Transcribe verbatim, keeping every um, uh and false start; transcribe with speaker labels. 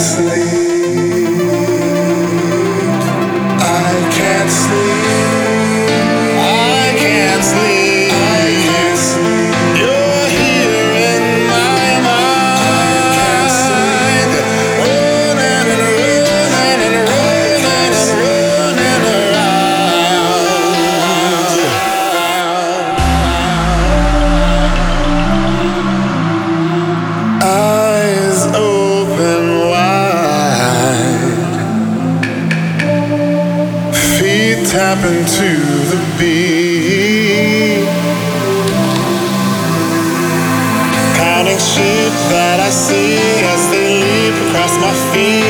Speaker 1: sleep. I can't sleep. I can't sleep. I can't sleep. You're here in my mind. I can't sleep. Running and running and running and running around. Eyes open wide, feet tapping to the beat, counting sheep that I see as they leap across my feet.